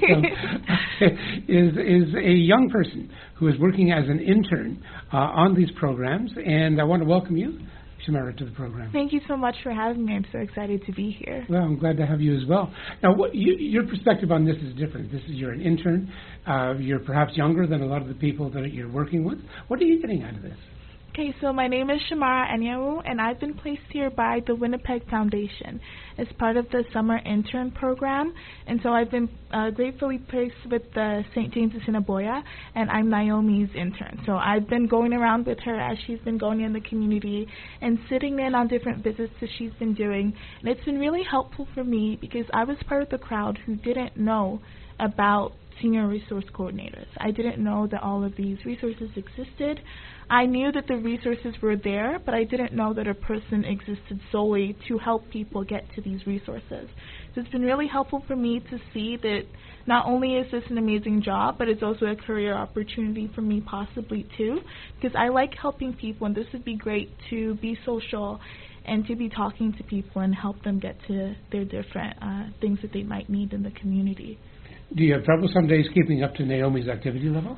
so, is is a young person who is working as an intern uh, on these programs, and I want to welcome you, Shamara, to the program. Thank you so much for having me. I'm so excited to be here. Well, I'm glad to have you as well. Now, what you, your perspective on this is different. This is you're an intern. Uh, you're perhaps younger than a lot of the people that you're working with. What are you getting out of this? Okay, so my name is Shamara Anyawu, and I've been placed here by the Winnipeg Foundation as part of the summer intern program. And so I've been uh, gratefully placed with the Saint James Assiniboia, and I'm Naomi's intern. So I've been going around with her as she's been going in the community and sitting in on different visits that she's been doing. And it's been really helpful for me because I was part of the crowd who didn't know about senior resource coordinators. I didn't know that all of these resources existed. I knew that the resources were there, but I didn't know that a person existed solely to help people get to these resources. So it's been really helpful for me to see that not only is this an amazing job, but it's also a career opportunity for me possibly too, because I like helping people, and this would be great to be social and to be talking to people and help them get to their different uh, things that they might need in the community. Do you have trouble some days keeping up to Naomi's activity level?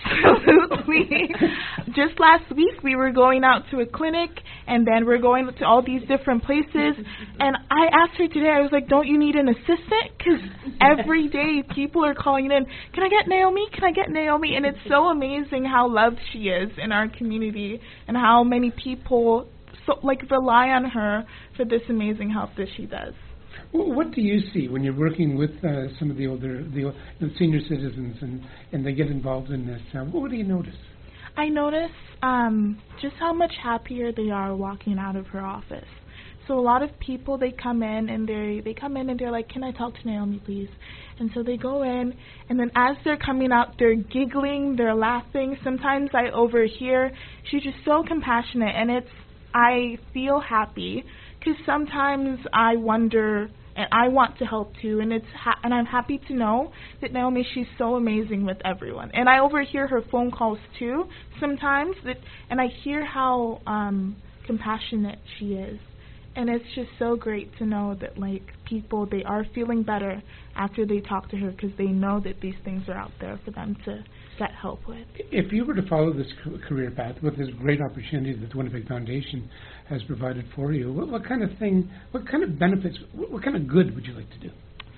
Absolutely. Just last week we were going out to a clinic, and then we're going to all these different places. And I asked her today, I was like, don't you need an assistant? Because every day people are calling in, can I get Naomi? Can I get Naomi? And it's so amazing how loved she is in our community and how many people so like rely on her for this amazing help that she does. What do you see when you're working with uh, some of the older, the, the senior citizens, and, and they get involved in this? Uh, what do you notice? I notice um, just how much happier they are walking out of her office. So a lot of people, they come in and they they come in and they're like, can I talk to Naomi, please? And so they go in, and then as they're coming out, they're giggling, they're laughing. Sometimes I overhear. She's just so compassionate, and it's I feel happy because sometimes I wonder. And I want to help too, and it's ha- and I'm happy to know that Naomi, she's so amazing with everyone. And I overhear her phone calls too sometimes, that, and I hear how um, compassionate she is. And it's just so great to know that, like, people, they are feeling better after they talk to her because they know that these things are out there for them to get help with. If you were to follow this career path with this great opportunity that the Winnipeg Foundation has provided for you, what, what kind of thing, what kind of benefits, what, what kind of good would you like to do?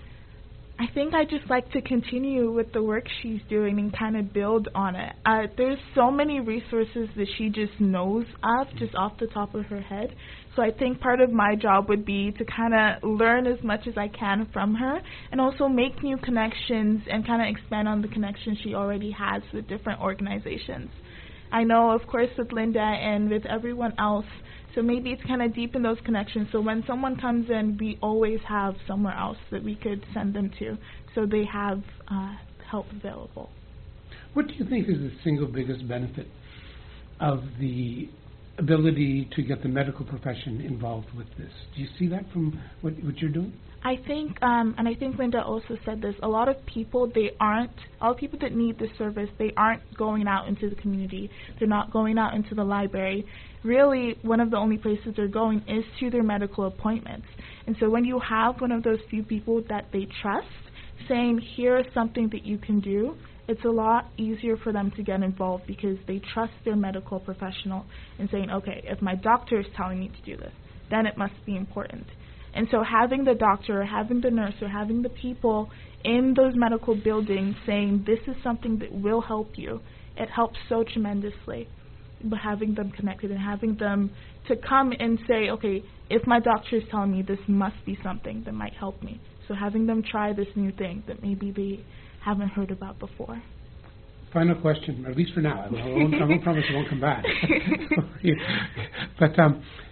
I think I just like to continue with the work she's doing and kind of build on it. Uh, there's so many resources that she just knows of, just off the top of her head. So I think part of my job would be to kind of learn as much as I can from her and also make new connections and kind of expand on the connections she already has with different organizations. I know, of course, with Linda and with everyone else, so maybe it's kind of deepen those connections. So when someone comes in, we always have somewhere else that we could send them to, so they have uh, help available. What do you think is the single biggest benefit of the ability to get the medical profession involved with this? Do you see that from what, what you're doing? I think, um, and I think Linda also said this, a lot of people, they aren't, all people that need this service, they aren't going out into the community. They're not going out into the library. Really, one of the only places they're going is to their medical appointments. And so when you have one of those few people that they trust saying, here is something that you can do, it's a lot easier for them to get involved because they trust their medical professional and saying, okay, if my doctor is telling me to do this, then it must be important. And so having the doctor or having the nurse or having the people in those medical buildings saying this is something that will help you, it helps so tremendously. But having them connected and having them to come and say, okay, if my doctor is telling me this must be something that might help me. So having them try this new thing that maybe they haven't heard about before. Final question, or at least for now. I won't, I won't promise I won't come back. But um,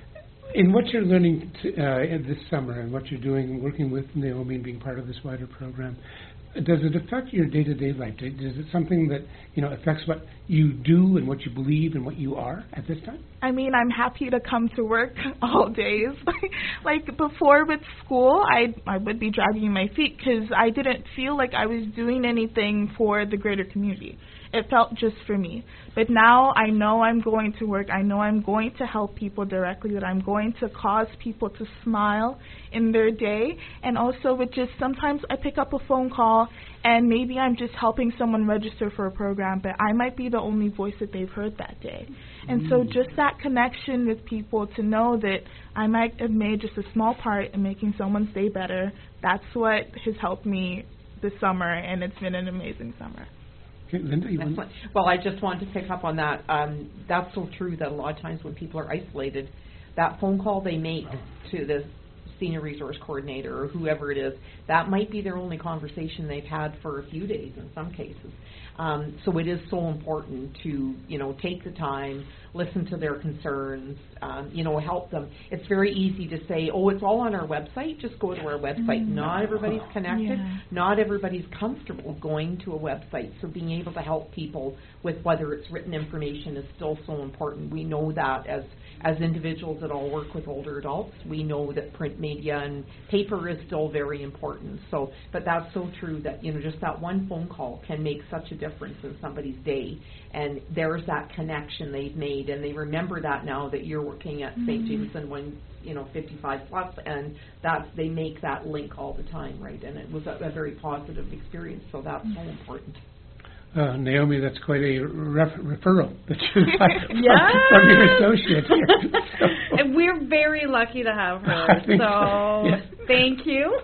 In what you're learning to, uh, in this summer and what you're doing, working with Naomi and being part of this wider program, does it affect your day-to-day life? Is it something that, you know, affects what you do and what you believe and what you are at this time? I mean, I'm happy to come to work all days. Like before with school, I I would be dragging my feet because I didn't feel like I was doing anything for the greater community. It felt just for me. But now I know I'm going to work. I know I'm going to help people directly, that I'm going to cause people to smile in their day. And also with just sometimes I pick up a phone call and maybe I'm just helping someone register for a program, but I might be the only voice that they've heard that day. And mm. so just that connection with people, to know that I might have made just a small part in making someone's day better, that's what has helped me this summer, and it's been an amazing summer. Okay, Linda, you want? Well, I just wanted to pick up on that. Um, that's so true that a lot of times when people are isolated, that phone call they make to the senior resource coordinator or whoever it is, that might be their only conversation they've had for a few days in some cases. Um, so it is so important to, you know, take the time, listen to their concerns, um, you know, help them. It's very easy to say, oh, it's all on our website, just go to our website. Mm-hmm. Not everybody's connected. Yeah. Not everybody's comfortable going to a website. So being able to help people with whether it's written information is still so important. We know that as as individuals that all work with older adults, we know that print media and paper is still very important. So, but that's so true that, you know, just that one phone call can make such a difference in somebody's day. And there's that connection they've made, and they remember that now that you're working at mm-hmm. Saint Jameson when, you know, fifty-five plus, and that's, they make that link all the time, right? And it was a, a very positive experience, so that's mm-hmm. so important. Uh, Naomi, that's quite a ref- referral that you got yeah. from, from your associate here. So. And we're very lucky to have her, I think so, so. Yeah. Thank you.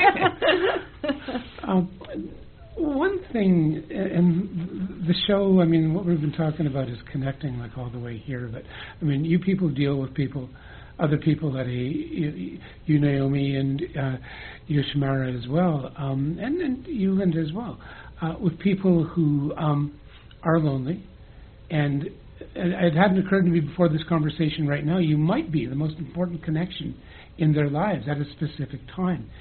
um, one thing, and the show, I mean, what we've been talking about is connecting like all the way here, but I mean, you people deal with people, other people that you, you Naomi, and uh, you, Shamara, as well, um, and, and you, Linda, as well. Uh, with people who um, are lonely, and it hadn't occurred to me before this conversation right now, you might be the most important connection in their lives at a specific time.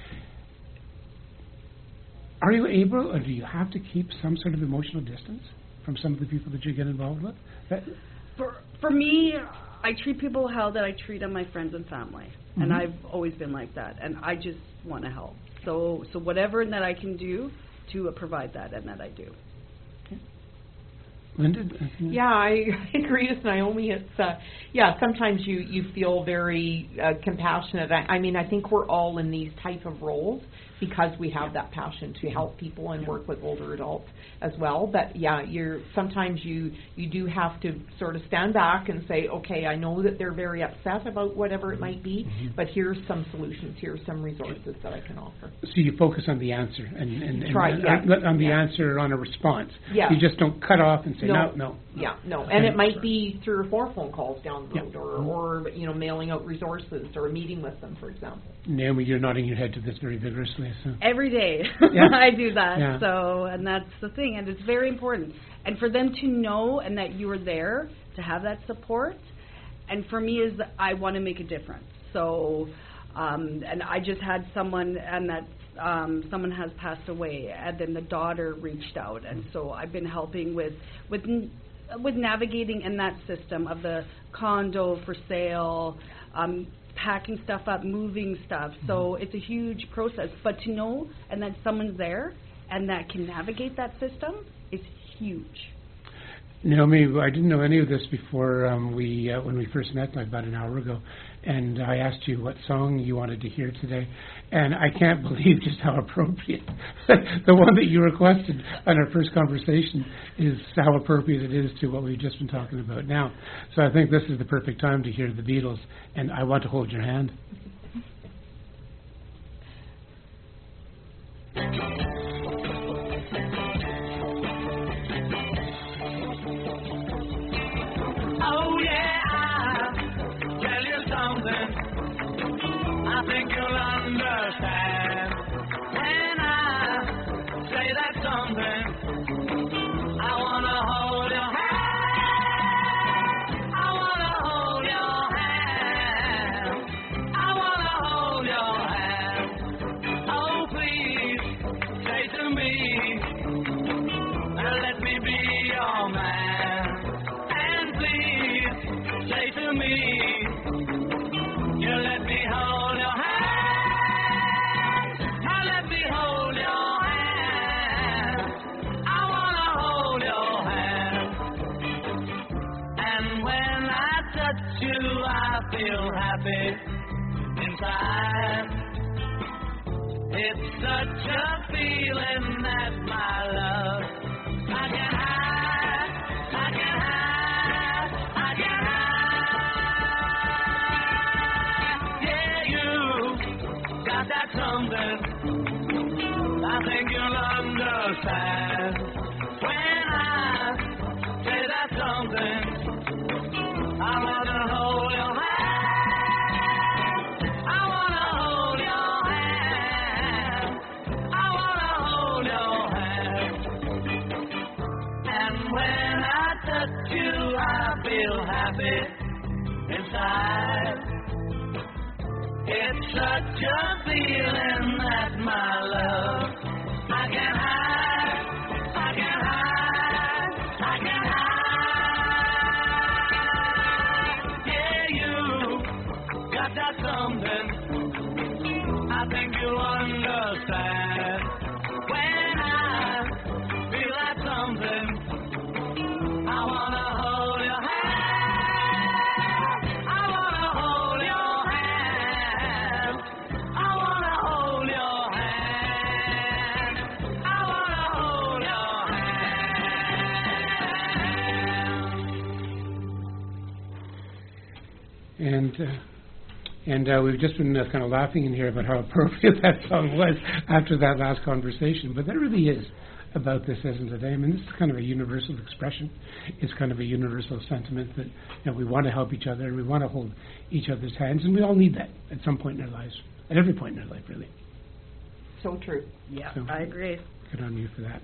Are you able, or do you have to keep some sort of emotional distance from some of the people that you get involved with? That for for me, I treat people how that I treat my friends and family, mm-hmm. and I've always been like that, and I just want to help. So so whatever that I can do to uh, provide that, and that I do. Okay. Linda? Yeah, I agree with Naomi. It's, uh, yeah, sometimes you, you feel very uh, compassionate. I, I mean, I think we're all in these type of roles because we have that passion to help people and work with older adults as well. But yeah, you're sometimes you you do have to sort of stand back and say, okay, I know that they're very upset about whatever it might be, mm-hmm. but here's some solutions, here's some resources that I can offer. So you focus on the answer and, and, and Try, and yeah. on the yeah. answer on a response. Yeah. You just don't cut off and say no, no. no. Yeah, no, and it might be three or four phone calls down the road, yeah. or, or you know, mailing out resources or meeting with them, for example. Naomi, you're nodding your head to this very vigorously. So. Every day yeah. I do that. Yeah. So, and that's the thing, and it's very important. And for them to know and that you are there to have that support. And for me, is that I want to make a difference. So, um, and I just had someone, and that um, someone has passed away, and then the daughter reached out, and so I've been helping with with with navigating in that system of the condo for sale. Um, packing stuff up, moving stuff. So it's a huge process. But to know and that someone's there and that can navigate that system is huge. Naomi, I didn't know any of this before um, we uh, when we first met like about an hour ago, and I asked you what song you wanted to hear today, and I can't believe just how appropriate the one that you requested on our first conversation is how appropriate it is to what we've just been talking about now. So I think this is the perfect time to hear the Beatles, and I want to hold your hand. I think you'll understand when I say that something. I wanna hold your hand. I wanna hold your hand. to me, now let me be your man. And please say to me, you let me hold your hand. Now let me hold your hand. I wanna hold your hand. And when I touch you, I feel happy inside. It's such a feeling that my love I can hide, I can hide, I can hide. Yeah, you got that something I think you'll understand. When I say that something, I wanna hold your hand. I wanna hold your hand. I wanna hold your hand. And when I touch you, I feel happy inside. It's such a feeling that my love I can hide, I can hide, I can hide. Yeah, you got that something I think you'll understand. When I feel that something, I wanna hold your hand. I wanna hold your hand. I wanna hold your hand. I wanna hold your hand. And uh, and uh, we've just been uh, kind of laughing in here about how appropriate that song was after that last conversation. But that really is about this, isn't it? I mean, this is kind of a universal expression. It's kind of a universal sentiment that, you know, we want to help each other and we want to hold each other's hands, and we all need that at some point in our lives, at every point in our life, really. So true. Yeah, So- I agree. Good on you for that.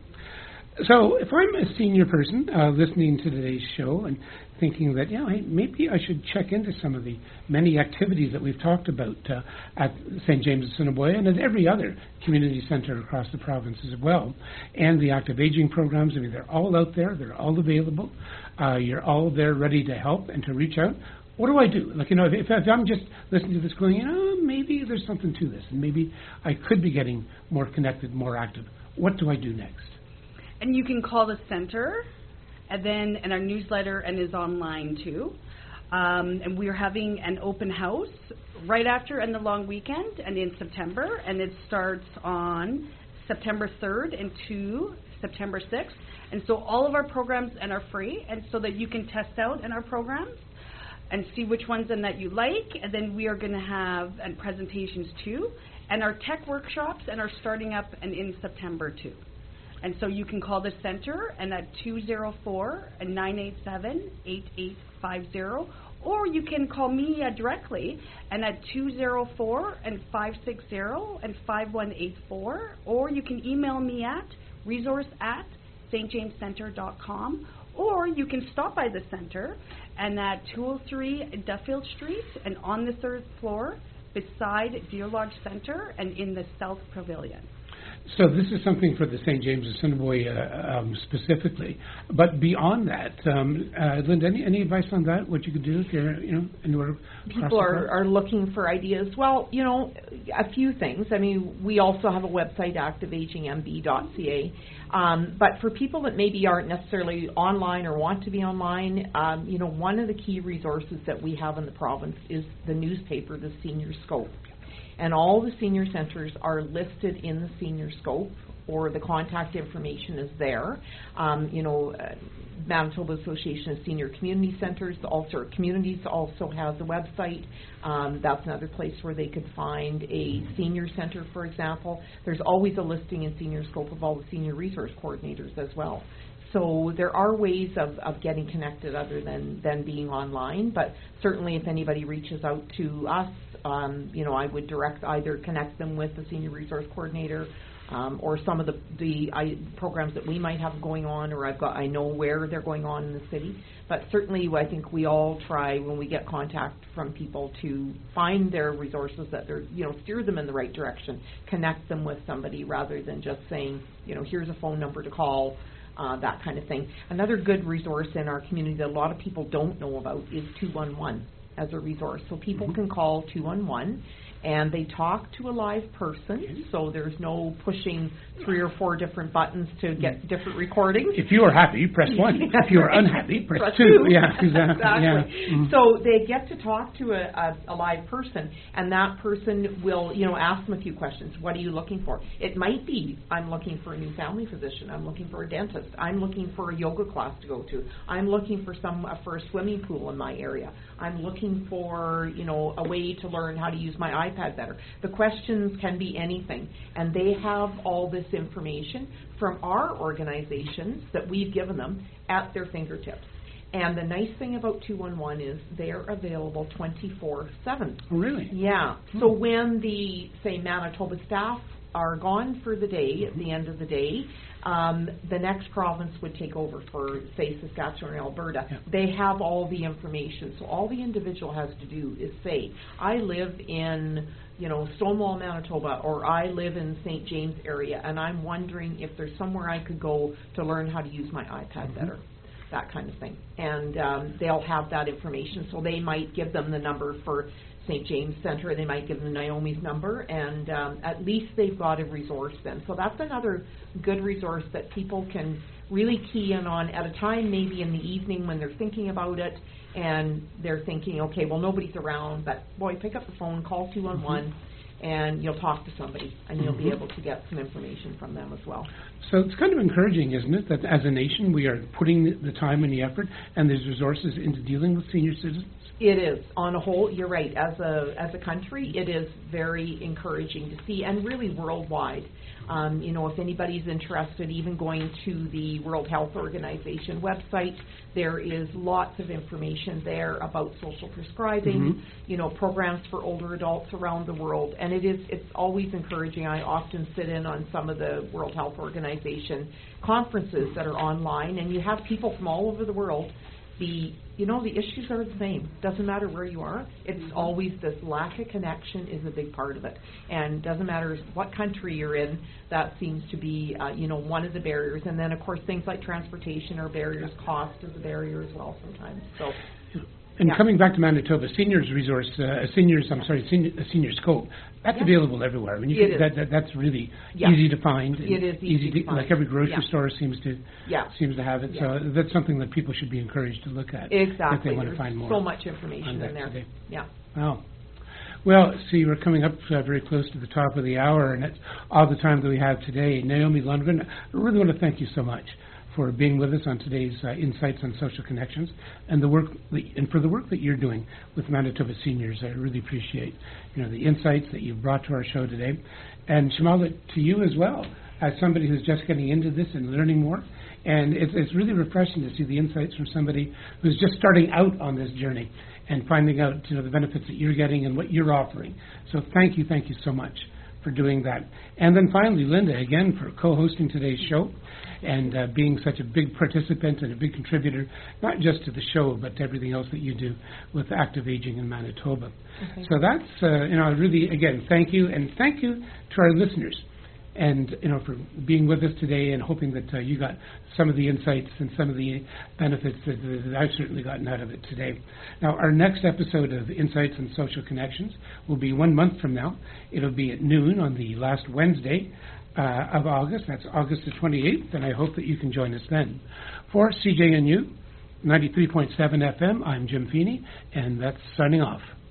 So if I'm a senior person uh, listening to today's show and thinking that, you know, hey, maybe I should check into some of the many activities that we've talked about uh, at Saint James Assiniboia and at every other community centre across the province as well, and the active aging programs, I mean, they're all out there, they're all available, uh, you're all there ready to help and to reach out. What do I do? Like, you know, if, if I'm just listening to this going, you know, maybe there's something to this, and maybe I could be getting more connected, more active. What do I do next? And you can call the center, and then and our newsletter and is online too. Um, and we're having an open house right after and the long weekend and in September, and it starts on September third and to September sixth. And so all of our programs and are free, and so that you can test out in our programs and see which ones and that you like. And then we are going to have and presentations too, and our tech workshops and are starting up and in September too. And so you can call the center and at two oh four, nine eight seven, eight eight five zero, or you can call me uh, directly and at two oh four and five six zero and five one eight four, or you can email me at resource at s t james center dot com, or you can stop by the center and at two oh three Duffield Street and on the third floor beside Deer Lodge Center and in the South Pavilion. So this is something for the Saint James Assiniboia uh, um, specifically, but beyond that, um, uh, Linda, any, any advice on that? What you could do if you're, you know, anywhere? People are, are looking for ideas. Well, you know, a few things. I mean, we also have a website, active aging m b dot c a. Um, but for people that maybe aren't necessarily online or want to be online, um, you know, one of the key resources that we have in the province is the newspaper, the Senior Scope. And all the senior centres are listed in the Senior Scope, or the contact information is there. Um, you know, uh, Manitoba Association of Senior Community Centres, also communities also has a website. Um, that's another place where they could find a senior centre, for example. There's always a listing in Senior Scope of all the senior resource coordinators as well. So there are ways of, of getting connected other than, than being online, but certainly if anybody reaches out to us, um, you know, I would direct either connect them with the senior resource coordinator um, or some of the, the I, programs that we might have going on, or I've got I know where they're going on in the city. But certainly I think we all try when we get contact from people to find their resources that they're, you know, steer them in the right direction, connect them with somebody rather than just saying, you know, here's a phone number to call, uh, that kind of thing. Another good resource in our community that a lot of people don't know about is two one one as a resource. So people mm-hmm. can call two one one and they talk to a live person, so there's no pushing three or four different buttons to get different recordings. If you are happy, press one. If you are unhappy, press, press two. two. Yeah, exactly. exactly. Yeah. Mm. So they get to talk to a, a, a live person, and that person will, you know, ask them a few questions. What are you looking for? It might be, I'm looking for a new family physician. I'm looking for a dentist. I'm looking for a yoga class to go to. I'm looking for some uh, for a swimming pool in my area. I'm looking for, you know, a way to learn how to use my iPad better. The questions can be anything, and they have all this information from our organizations that we've given them at their fingertips. And the nice thing about two one one is they're available twenty-four seven. Really? Yeah. Hmm. So when the, say, Manitoba staff are gone for the day, at the end of the day, um, the next province would take over for, say, Saskatchewan or Alberta. Yeah. They have all the information. So all the individual has to do is say, I live in, you know, Stonewall, Manitoba, or I live in Saint James area, and I'm wondering if there's somewhere I could go to learn how to use my iPad mm-hmm. better, that kind of thing. And um, they'll have that information. So they might give them the number for Saint James Centre, they might give them Naomi's number, and um, at least they've got a resource then. So that's another good resource that people can really key in on at a time, maybe in the evening when they're thinking about it, and they're thinking, okay, well, nobody's around, but boy, pick up the phone, call two one one, mm-hmm. and you'll talk to somebody, and you'll mm-hmm. be able to get some information from them as well. So it's kind of encouraging, isn't it, that as a nation we are putting the time and the effort and there's resources into dealing with senior citizens? It is. On a whole, you're right. As a as a country, it is very encouraging to see, and really worldwide. Um, you know, if anybody's interested, even going to the World Health Organization website, there is lots of information there about social prescribing, mm-hmm. you know, programs for older adults around the world. And it is, it's always encouraging. I often sit in on some of the World Health Organization conferences that are online, and you have people from all over the world. The, you know, the issues are the same. Doesn't matter where you are. It's mm-hmm. always this lack of connection is a big part of it. And doesn't matter what country you're in, that seems to be, uh, you know, one of the barriers. And then, of course, things like transportation are barriers. Cost is a barrier as well sometimes. So. And yeah. coming back to Manitoba, seniors resource, uh, seniors, I'm sorry, senior, uh, senior scope, that's yeah. available everywhere. I mean, you it can, is. That, that, that's really yeah. easy to find. It is easy, easy to, to find. Like every grocery yeah. store seems to yeah. seems to have it. Yeah. So that's something that people should be encouraged to look at. Exactly. If they want There's to find more. so much information in there. Today. Yeah. Wow. Well, see, we're coming up uh, very close to the top of the hour, and that's all the time that we have today. Naomi Lundgren, I really want to thank you so much for being with us on today's uh, Insights on Social Connections, and the work that, and for the work that you're doing with Manitoba seniors. I really appreciate, you know, the insights that you've brought to our show today, and Shimala, to you as well, as somebody who's just getting into this and learning more. And it's, it's really refreshing to see the insights from somebody who's just starting out on this journey and finding out, you know, the benefits that you're getting and what you're offering. So thank you, thank you so much for doing that. And then finally, Linda, again, for co-hosting today's show and uh, being such a big participant and a big contributor, not just to the show, but to everything else that you do with active aging in Manitoba. Okay. So that's, uh, you know, really, again, thank you, and thank you to our listeners. And, you know, for being with us today and hoping that uh, you got some of the insights and some of the benefits that, that I've certainly gotten out of it today. Now, our next episode of Insights on Social Connections will be one month from now. It'll be at noon on the last Wednesday uh, of August. That's August the twenty-eighth, and I hope that you can join us then. For C J N U ninety-three point seven F M, I'm Jim Feeney, and that's signing off.